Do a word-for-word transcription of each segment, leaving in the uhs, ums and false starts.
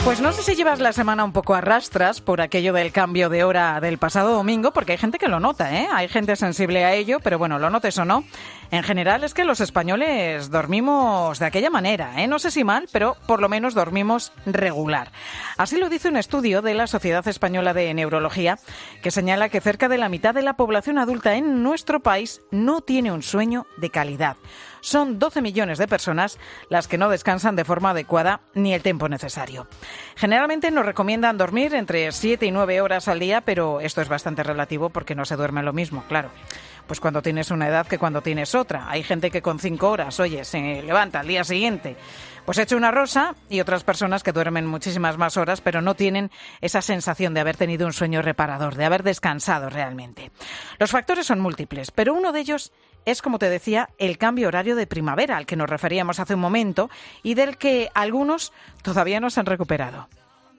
Pues no sé si llevas la semana un poco a rastras por aquello del cambio de hora del pasado domingo, porque hay gente que lo nota, ¿eh? Hay gente sensible a ello, pero bueno, lo notes o no, en general es que los españoles dormimos de aquella manera, ¿eh? No sé si mal, pero por lo menos dormimos regular. Así lo dice un estudio de la Sociedad Española de Neurología, que señala que cerca de la mitad de la población adulta en nuestro país no tiene un sueño de calidad. Son doce millones de personas las que no descansan de forma adecuada ni el tiempo necesario. Generalmente nos recomiendan dormir entre siete y nueve horas al día, pero esto es bastante relativo porque no se duerme lo mismo, claro. Pues cuando tienes una edad que cuando tienes otra. Hay gente que con cinco horas, oye, se levanta al día siguiente, pues hecho una rosa, y otras personas que duermen muchísimas más horas, pero no tienen esa sensación de haber tenido un sueño reparador, de haber descansado realmente. Los factores son múltiples, pero uno de ellos es, como te decía, el cambio horario de primavera al que nos referíamos hace un momento y del que algunos todavía no se han recuperado.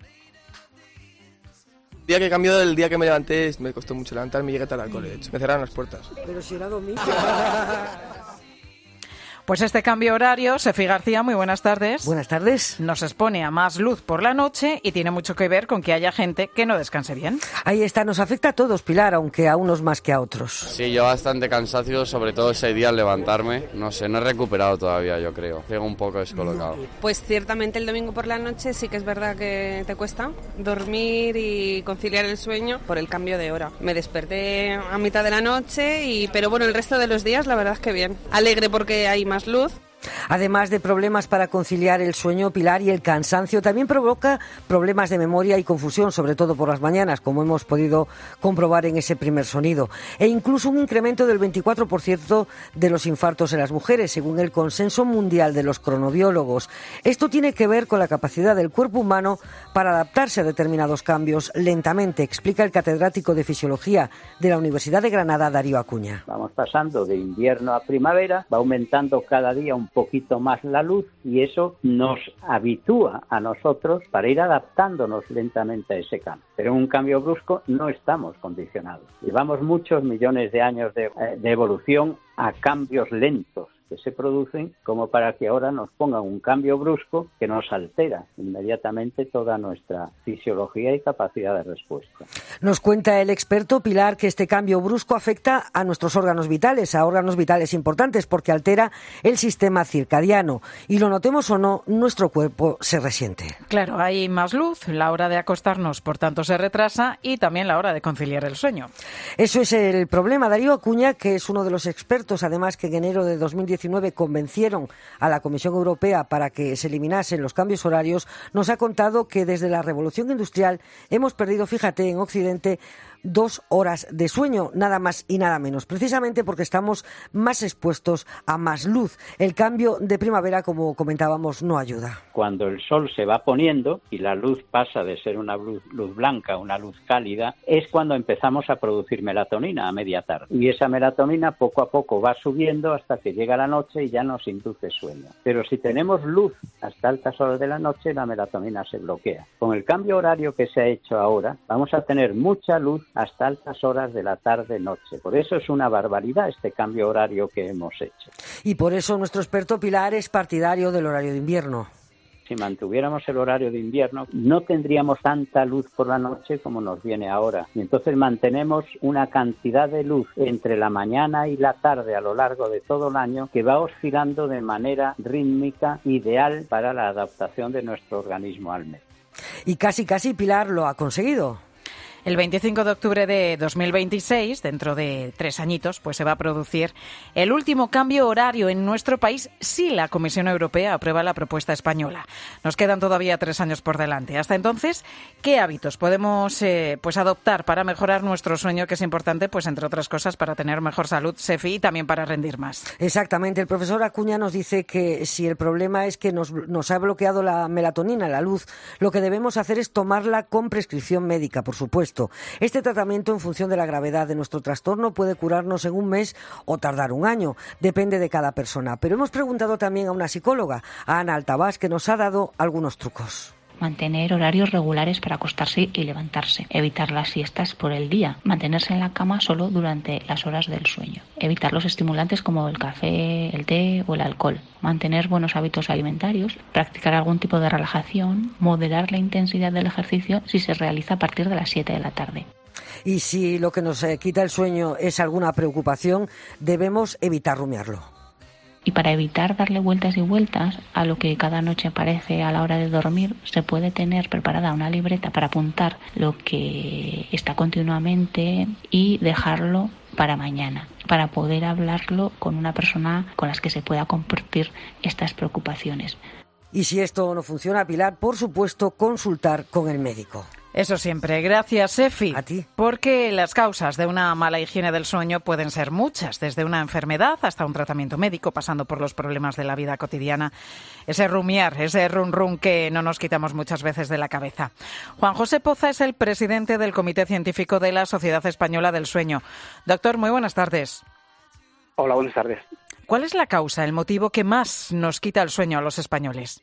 El día que cambió del día que me levanté, me costó mucho levantarme y llegué tarde al college. Me cerraron las puertas. Pero si era domingo. Pues este cambio horario, Sefi García, muy buenas tardes. Buenas tardes. Nos expone a más luz por la noche y tiene mucho que ver con que haya gente que no descanse bien. Ahí está, nos afecta a todos, Pilar, aunque a unos más que a otros. Sí, yo bastante cansancio, sobre todo ese día al levantarme. No sé, no he recuperado todavía, yo creo. Llego un poco descolocado. Pues ciertamente el domingo por la noche sí que es verdad que te cuesta dormir y conciliar el sueño por el cambio de hora. Me desperté a mitad de la noche, y pero bueno, el resto de los días la verdad es que bien. Alegre porque hay más luz. Además de problemas para conciliar el sueño, Pilar, y el cansancio, también provoca problemas de memoria y confusión, sobre todo por las mañanas, como hemos podido comprobar en ese primer sonido. E incluso un incremento del veinticuatro por ciento de los infartos en las mujeres, según el Consenso Mundial de los Cronobiólogos. Esto tiene que ver con la capacidad del cuerpo humano para adaptarse a determinados cambios lentamente, explica el catedrático de Fisiología de la Universidad de Granada, Darío Acuña. Vamos pasando de invierno a primavera, va aumentando cada día un poquito más la luz, y eso nos habitúa a nosotros para ir adaptándonos lentamente a ese cambio. Pero en un cambio brusco no estamos condicionados. Llevamos muchos millones de años de, de evolución a cambios lentos que se producen, como para que ahora nos pongan un cambio brusco que nos altera inmediatamente toda nuestra fisiología y capacidad de respuesta. Nos cuenta el experto Pilar que este cambio brusco afecta a nuestros órganos vitales, a órganos vitales importantes, porque altera el sistema circadiano, y lo notemos o no, nuestro cuerpo se resiente. Claro, hay más luz, la hora de acostarnos por tanto se retrasa, y también la hora de conciliar el sueño. Eso es el problema. Darío Acuña, que es uno de los expertos, además, que en enero de dos mil diecinueve convencieron a la Comisión Europea para que se eliminasen los cambios horarios, nos ha contado que desde la Revolución Industrial hemos perdido, fíjate, en Occidente, dos horas de sueño, nada más y nada menos, precisamente porque estamos más expuestos a más luz. El cambio de primavera, como comentábamos, no ayuda. Cuando el sol se va poniendo y la luz pasa de ser una luz, luz blanca a una luz cálida, es cuando empezamos a producir melatonina a media tarde. Y esa melatonina poco a poco va subiendo hasta que llega la noche y ya nos induce sueño. Pero si tenemos luz hasta altas horas de la noche, la melatonina se bloquea. Con el cambio horario que se ha hecho ahora, vamos a tener mucha luz hasta altas horas de la tarde-noche. Por eso es una barbaridad este cambio horario que hemos hecho. Y por eso nuestro experto Pilar es partidario del horario de invierno. Si mantuviéramos el horario de invierno, no tendríamos tanta luz por la noche como nos viene ahora. Y entonces mantenemos una cantidad de luz entre la mañana y la tarde a lo largo de todo el año que va oscilando de manera rítmica, ideal para la adaptación de nuestro organismo al medio. Y casi, casi Pilar lo ha conseguido. El veinticinco de octubre de dos mil veintiséis, dentro de tres añitos, pues se va a producir el último cambio horario en nuestro país si la Comisión Europea aprueba la propuesta española. Nos quedan todavía tres años por delante. Hasta entonces, ¿qué hábitos podemos eh, pues adoptar para mejorar nuestro sueño, que es importante, pues entre otras cosas, para tener mejor salud, Sefi, y también para rendir más? Exactamente. El profesor Acuña nos dice que si el problema es que nos, nos ha bloqueado la melatonina, la luz, lo que debemos hacer es tomarla con prescripción médica, por supuesto. Este tratamiento, en función de la gravedad de nuestro trastorno, puede curarnos en un mes o tardar un año. Depende de cada persona. Pero hemos preguntado también a una psicóloga, a Ana Altabás, que nos ha dado algunos trucos. mantener horarios regulares para acostarse y levantarse, evitar las siestas por el día, mantenerse en la cama solo durante las horas del sueño, evitar los estimulantes como el café, el té o el alcohol, mantener buenos hábitos alimentarios, practicar algún tipo de relajación, moderar la intensidad del ejercicio si se realiza a partir de las siete de la tarde. Y si lo que nos eh, quita el sueño es alguna preocupación, debemos evitar rumiarlo. Y para evitar darle vueltas y vueltas a lo que cada noche aparece a la hora de dormir, se puede tener preparada una libreta para apuntar lo que está continuamente y dejarlo para mañana, para poder hablarlo con una persona con la que se pueda compartir estas preocupaciones. Y si esto no funciona, Pilar, por supuesto, consultar con el médico. Eso siempre. Gracias, Efi. A ti. Porque las causas de una mala higiene del sueño pueden ser muchas, desde una enfermedad hasta un tratamiento médico, pasando por los problemas de la vida cotidiana. Ese rumiar, ese run run que no nos quitamos muchas veces de la cabeza. Juan José Poza es el presidente del Comité Científico de la Sociedad Española del Sueño. Doctor, muy buenas tardes. Hola, buenas tardes. ¿Cuál es la causa, el motivo que más nos quita el sueño a los españoles?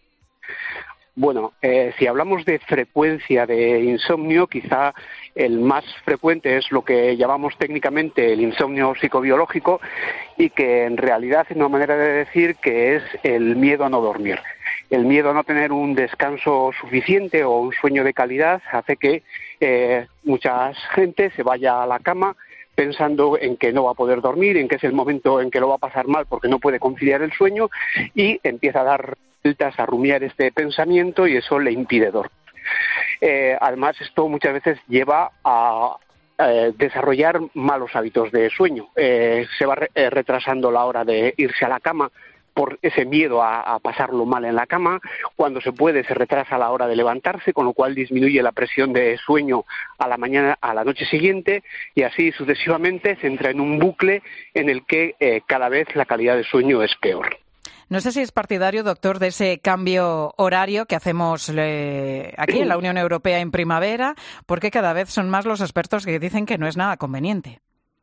Bueno, eh, si hablamos de frecuencia de insomnio, quizá el más frecuente es lo que llamamos técnicamente el insomnio psicobiológico y que en realidad es una manera de decir que es el miedo a no dormir. El miedo a no tener un descanso suficiente o un sueño de calidad hace que eh, mucha gente se vaya a la cama pensando en que no va a poder dormir, en que es el momento en que lo va a pasar mal porque no puede conciliar el sueño y empieza a dar vueltas, a rumiar este pensamiento y eso le impide dormir. Eh, además, esto muchas veces lleva a eh, desarrollar malos hábitos de sueño. Eh, se va re- eh, retrasando la hora de irse a la cama por ese miedo a, a pasarlo mal en la cama. Cuando se puede, se retrasa la hora de levantarse, con lo cual disminuye la presión de sueño a la mañana, a la noche siguiente, y así sucesivamente se entra en un bucle en el que eh, cada vez la calidad de sueño es peor. No sé si es partidario, doctor, de ese cambio horario que hacemos eh, aquí en la Unión Europea en primavera, porque cada vez son más los expertos que dicen que no es nada conveniente.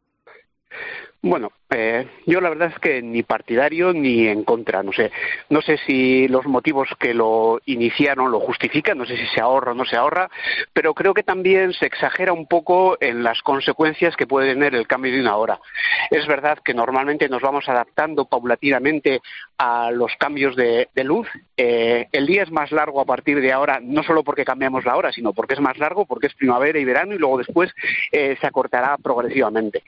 Bueno, eh, yo la verdad es que ni partidario ni en contra, no sé. No sé si los motivos que lo iniciaron lo justifican, no sé si se ahorra o no se ahorra, pero creo que también se exagera un poco en las consecuencias que puede tener el cambio de una hora. Es verdad que normalmente nos vamos adaptando paulatinamente a los cambios de, de luz. Eh, el día es más largo a partir de ahora, no solo porque cambiamos la hora, sino porque es más largo, porque es primavera y verano y luego después eh, se acortará progresivamente.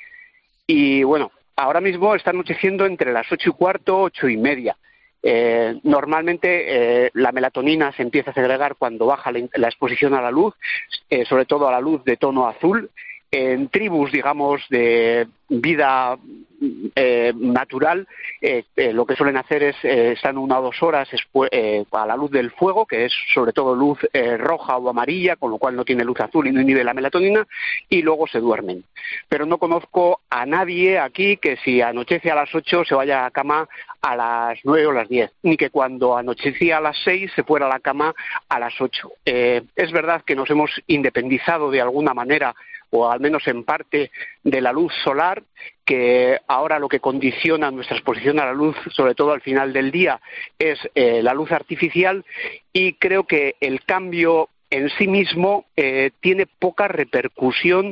Y bueno, ahora mismo está anocheciendo entre las ocho y cuarto, ocho y media. Eh, normalmente eh, la melatonina se empieza a segregar cuando baja la, la exposición a la luz, eh, sobre todo a la luz de tono azul. En tribus, digamos, de vida eh, natural, eh, eh, lo que suelen hacer es, eh, están una o dos horas después, eh, a la luz del fuego, que es sobre todo luz eh, roja o amarilla, con lo cual no tiene luz azul y no inhibe la melatonina, y luego se duermen. Pero no conozco a nadie aquí que si anochece a las ocho se vaya a la cama a las nueve o las diez, ni que cuando anochecía a las seis se fuera a la cama a las ocho. Eh, es verdad que nos hemos independizado de alguna manera, o al menos en parte, de la luz solar, que ahora lo que condiciona nuestra exposición a la luz, sobre todo al final del día, es eh, la luz artificial, y creo que el cambio en sí mismo eh, tiene poca repercusión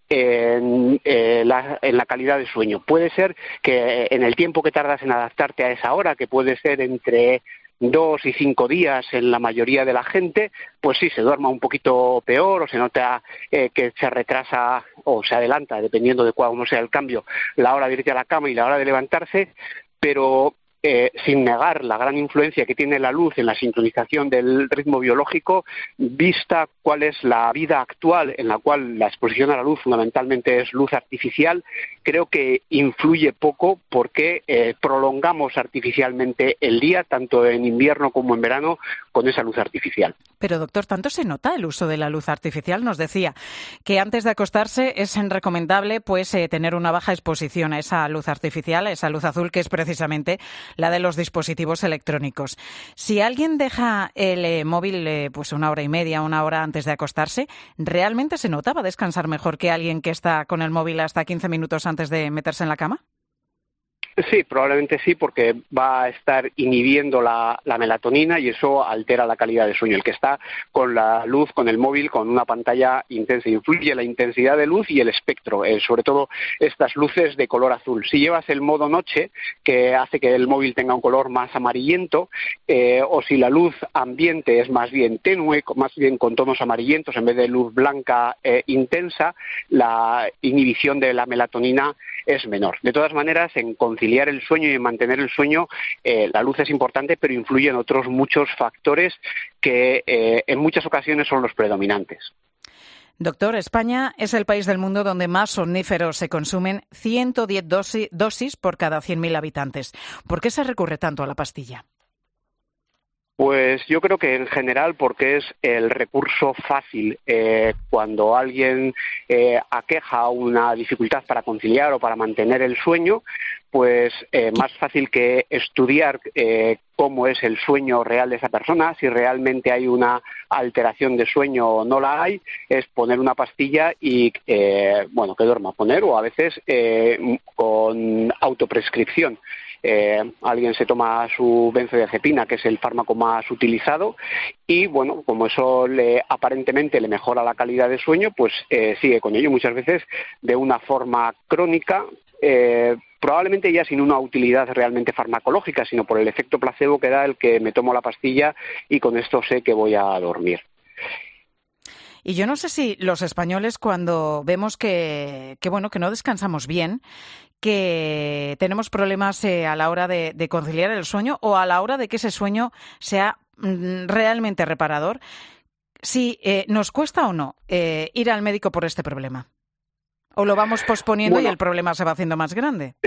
en, eh, la, en la calidad de sueño. Puede ser que en el tiempo que tardas en adaptarte a esa hora, que puede ser entre dos y cinco días en la mayoría de la gente, pues sí, se duerma un poquito peor o se nota eh, que se retrasa o se adelanta, dependiendo de cuál sea el cambio, la hora de irte a la cama y la hora de levantarse, pero eh, sin negar la gran influencia que tiene la luz en la sincronización del ritmo biológico, vista cuál es la vida actual en la cual la exposición a la luz fundamentalmente es luz artificial, creo que influye poco porque eh, prolongamos artificialmente el día, tanto en invierno como en verano, con esa luz artificial. Pero, doctor, ¿tanto se nota el uso de la luz artificial? Nos decía que antes de acostarse es recomendable pues eh, tener una baja exposición a esa luz artificial, a esa luz azul, que es precisamente la de los dispositivos electrónicos. Si alguien deja el eh, móvil eh, pues una hora y media, una hora antes de acostarse, ¿realmente se nota? ¿Va a descansar mejor que alguien que está con el móvil hasta quince minutos antes de meterse en la cama? Sí, probablemente sí, porque va a estar inhibiendo la, la melatonina y eso altera la calidad del sueño. El que está con la luz, con el móvil, con una pantalla intensa, influye la intensidad de luz y el espectro, eh, sobre todo estas luces de color azul. Si llevas el modo noche, que hace que el móvil tenga un color más amarillento, eh, o si la luz ambiente es más bien tenue, más bien con tonos amarillentos en vez de luz blanca eh, intensa, la inhibición de la melatonina es menor. De todas maneras, en conciliar el sueño y en mantener el sueño, eh, la luz es importante, pero influyen otros muchos factores que eh, en muchas ocasiones son los predominantes. Doctor, España es el país del mundo donde más somníferos se consumen, ciento diez dosis, dosis por cada cien mil habitantes. ¿Por qué se recurre tanto a la pastilla? Pues yo creo que en general porque es el recurso fácil. Eh, cuando alguien eh, aqueja una dificultad para conciliar o para mantener el sueño, pues eh, más fácil que estudiar eh, cómo es el sueño real de esa persona, si realmente hay una alteración de sueño o no la hay, es poner una pastilla y, eh, bueno, que duerma, poner, o a veces eh, con autoprescripción. Eh, alguien se toma su benzodiazepina, que es el fármaco más utilizado, y bueno, como eso le, aparentemente le mejora la calidad de sueño, pues eh, sigue con ello, muchas veces de una forma crónica, eh, probablemente ya sin una utilidad realmente farmacológica, sino por el efecto placebo que da el que me tomo la pastilla y con esto sé que voy a dormir. Y yo no sé si los españoles, cuando vemos que, que bueno, que no descansamos bien, que tenemos problemas eh, a la hora de, de conciliar el sueño o a la hora de que ese sueño sea mm, realmente reparador, si eh, nos cuesta o no eh, ir al médico por este problema. ¿O lo vamos posponiendo bueno, y el problema se va haciendo más grande?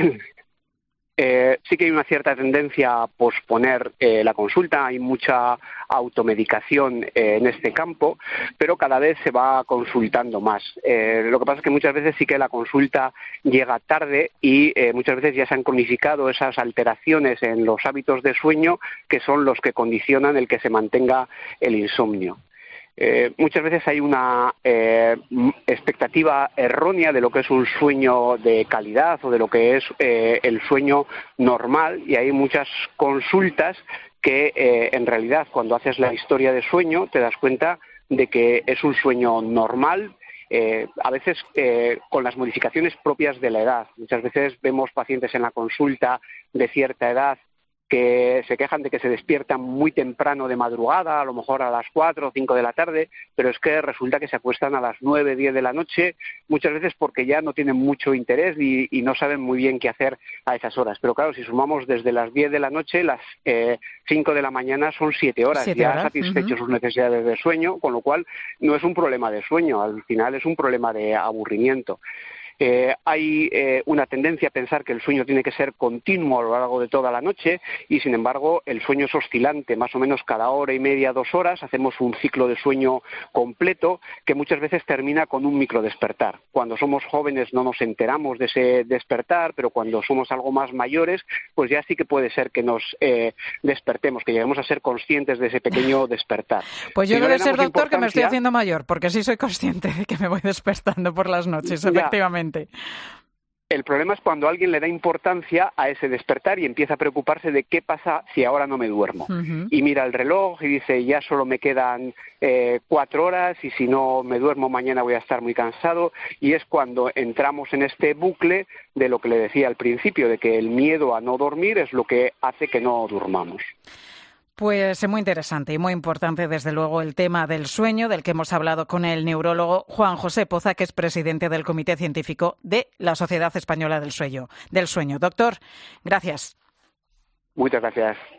Eh, sí que hay una cierta tendencia a posponer eh, la consulta, hay mucha automedicación eh, en este campo, pero cada vez se va consultando más. Eh, lo que pasa es que muchas veces sí que la consulta llega tarde y eh, muchas veces ya se han cronificado esas alteraciones en los hábitos de sueño que son los que condicionan el que se mantenga el insomnio. Eh, muchas veces hay una eh, expectativa errónea de lo que es un sueño de calidad o de lo que es eh, el sueño normal, y hay muchas consultas que eh, en realidad cuando haces la historia de sueño te das cuenta de que es un sueño normal, eh, a veces eh, con las modificaciones propias de la edad. Muchas veces vemos pacientes en la consulta de cierta edad que se quejan de que se despiertan muy temprano de madrugada, a lo mejor a las cuatro o cinco de la tarde, pero es que resulta que se acuestan a las nueve, diez de la noche, muchas veces porque ya no tienen mucho interés y, y no saben muy bien qué hacer a esas horas. Pero claro, si sumamos desde las diez de la noche, las eh, cinco de la mañana son siete horas, siete ya horas. satisfechos Uh-huh. sus necesidades de sueño, con lo cual no es un problema de sueño, al final es un problema de aburrimiento. Eh, hay eh, una tendencia a pensar que el sueño tiene que ser continuo a lo largo de toda la noche y, sin embargo, el sueño es oscilante, más o menos cada hora y media, dos horas, hacemos un ciclo de sueño completo que muchas veces termina con un microdespertar. Cuando somos jóvenes no nos enteramos de ese despertar, pero cuando somos algo más mayores, pues ya sí que puede ser que nos eh, despertemos, que lleguemos a ser conscientes de ese pequeño despertar. Pues yo si no debe ser, doctor, importancia... que me estoy haciendo mayor, porque sí soy consciente de que me voy despertando por las noches, ya. efectivamente. El problema es cuando alguien le da importancia a ese despertar y empieza a preocuparse de qué pasa si ahora no me duermo. Uh-huh. Y mira el reloj y dice, ya solo me quedan eh, cuatro horas y si no me duermo mañana voy a estar muy cansado. Y es cuando entramos en este bucle de lo que le decía al principio, de que el miedo a no dormir es lo que hace que no durmamos. Pues es muy interesante y muy importante, desde luego, el tema del sueño, del que hemos hablado con el neurólogo Juan José Poza, que es presidente del Comité Científico de la Sociedad Española del Sueño. Del Sueño. Doctor, gracias. Muchas gracias.